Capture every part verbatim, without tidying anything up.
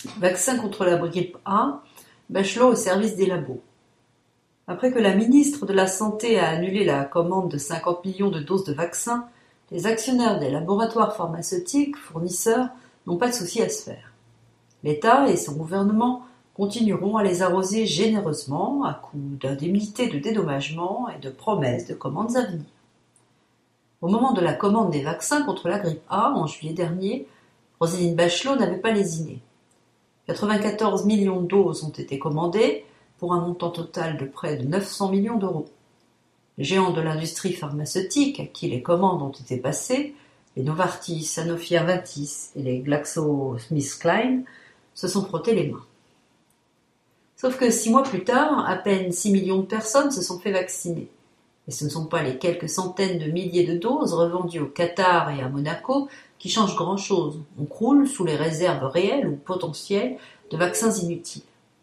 Vaccin contre la grippe A, Bachelot au service des labos. Après que la ministre de la Santé a annulé la commande de cinquante millions de doses de vaccins, les actionnaires des laboratoires pharmaceutiques, fournisseurs, n'ont pas de souci à se faire. L'État et son gouvernement continueront à les arroser généreusement à coups d'indemnités de dédommagement et de promesses de commandes à venir. Au moment de la commande des vaccins contre la grippe A, en juillet dernier, Roselyne Bachelot n'avait pas lésiné. quatre-vingt-quatorze millions de doses ont été commandées pour un montant total de près de neuf cents millions d'euros. Les géants de l'industrie pharmaceutique à qui les commandes ont été passées, les Novartis, Sanofi Aventis et les GlaxoSmithKline, se sont frottés les mains. Sauf que six mois plus tard, à peine six millions de personnes se sont fait vacciner. Et ce ne sont pas les quelques centaines de milliers de doses revendues au Qatar et à Monaco qui changent grand-chose. On croule sous les réserves réelles ou potentielles de vaccins inutiles.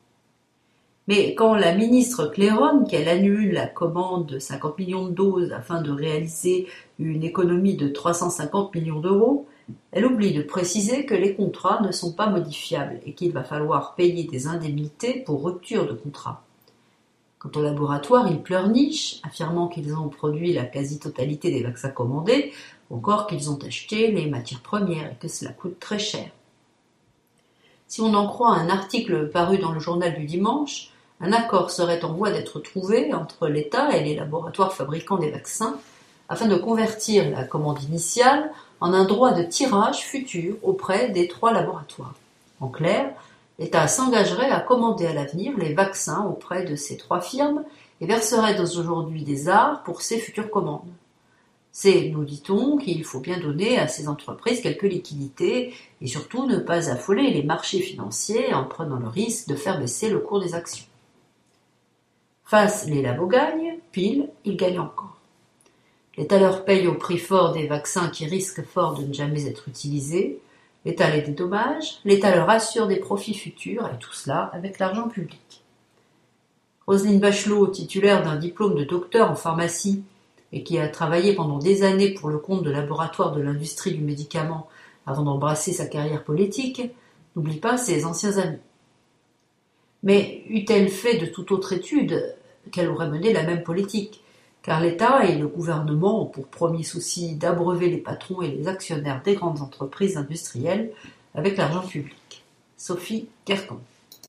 Mais quand la ministre claironne qu'elle annule la commande de cinquante millions de doses afin de réaliser une économie de trois cent cinquante millions d'euros, elle oublie de préciser que les contrats ne sont pas modifiables et qu'il va falloir payer des indemnités pour rupture de contrat. Quant au laboratoire, ils pleurnichent, affirmant qu'ils ont produit la quasi-totalité des vaccins commandés, ou encore qu'ils ont acheté les matières premières et que cela coûte très cher. Si on en croit un article paru dans le journal du dimanche, un accord serait en voie d'être trouvé entre l'État et les laboratoires fabricants des vaccins afin de convertir la commande initiale en un droit de tirage futur auprès des trois laboratoires. En clair, l'État s'engagerait à commander à l'avenir les vaccins auprès de ces trois firmes et verserait aujourd'hui des arts pour ces futures commandes. C'est, nous dit-on, qu'il faut bien donner à ces entreprises quelques liquidités et surtout ne pas affoler les marchés financiers en prenant le risque de faire baisser le cours des actions. Face, les labos gagnent, pile, ils gagnent encore. L'État leur paye au prix fort des vaccins qui risquent fort de ne jamais être utilisés, l'État les dédommage, l'État leur assure des profits futurs, et tout cela avec l'argent public. Roselyne Bachelot, titulaire d'un diplôme de docteur en pharmacie et qui a travaillé pendant des années pour le compte de laboratoires de l'industrie du médicament avant d'embrasser sa carrière politique, n'oublie pas ses anciens amis. Mais eût-elle fait de toute autre étude qu'elle aurait mené la même politique, car l'État et le gouvernement ont pour premier souci d'abreuver les patrons et les actionnaires des grandes entreprises industrielles avec l'argent public. Sophie Kerton.